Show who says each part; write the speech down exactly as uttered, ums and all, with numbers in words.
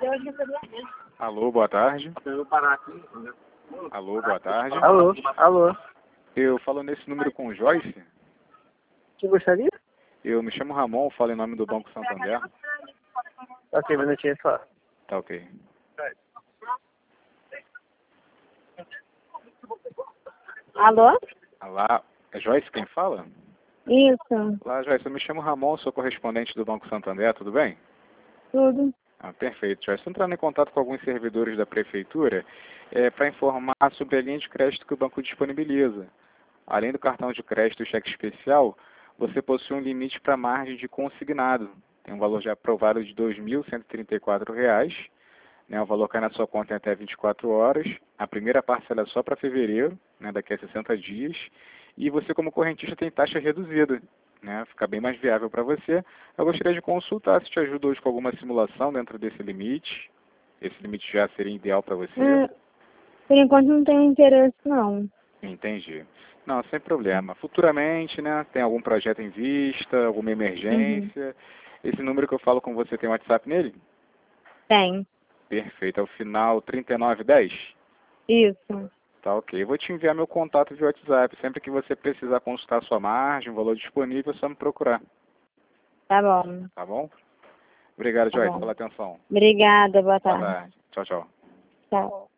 Speaker 1: Alô, boa tarde.
Speaker 2: Eu vou parar aqui.
Speaker 1: Alô, boa tarde.
Speaker 2: Alô, alô.
Speaker 1: Eu falo nesse número com o Joyce.
Speaker 2: Que gostaria?
Speaker 1: Eu me chamo Ramon, falo em nome do Banco Santander.
Speaker 2: Ok, um minutinho só.
Speaker 1: Tá ok.
Speaker 3: Alô?
Speaker 1: Olá, é Joyce quem fala?
Speaker 3: Isso,
Speaker 1: Olá, Joyce, eu me chamo Ramon, sou correspondente do Banco Santander, tudo bem?
Speaker 3: tudo.
Speaker 1: Ah, perfeito, Joyce. Estou entrando em contato com alguns servidores da Prefeitura é, para informar sobre a linha de crédito que o banco disponibiliza. Além do cartão de crédito e cheque especial, você possui um limite para margem de consignado. Tem um valor já aprovado de dois mil cento e trinta e quatro reais. Né, o valor cai na sua conta em até vinte e quatro horas. A primeira parcela é só para fevereiro, né, daqui a sessenta dias. E você, como correntista, tem taxa reduzida. Né, fica bem mais viável para você. Eu gostaria de consultar se te ajuda hoje com alguma simulação dentro desse limite. Esse limite já seria ideal para você.
Speaker 3: É, por enquanto não tenho interesse, não.
Speaker 1: Entendi. Não, sem problema. Futuramente, né, tem algum projeto em vista, alguma emergência. Esse número que eu falo com você tem WhatsApp nele?
Speaker 3: Tem.
Speaker 1: Perfeito. É o final trinta e nove dez?
Speaker 3: Isso.
Speaker 1: Tá ok. Eu vou te enviar meu contato via WhatsApp. Sempre que você precisar consultar a sua margem, o valor disponível, é só me procurar.
Speaker 3: Tá bom.
Speaker 1: Tá bom? Obrigado,
Speaker 3: Tá
Speaker 1: Joyce,
Speaker 3: bom.
Speaker 1: pela atenção.
Speaker 3: Obrigada, boa
Speaker 1: Boa
Speaker 3: tarde.
Speaker 1: tarde. Tchau, tchau.
Speaker 3: Tchau.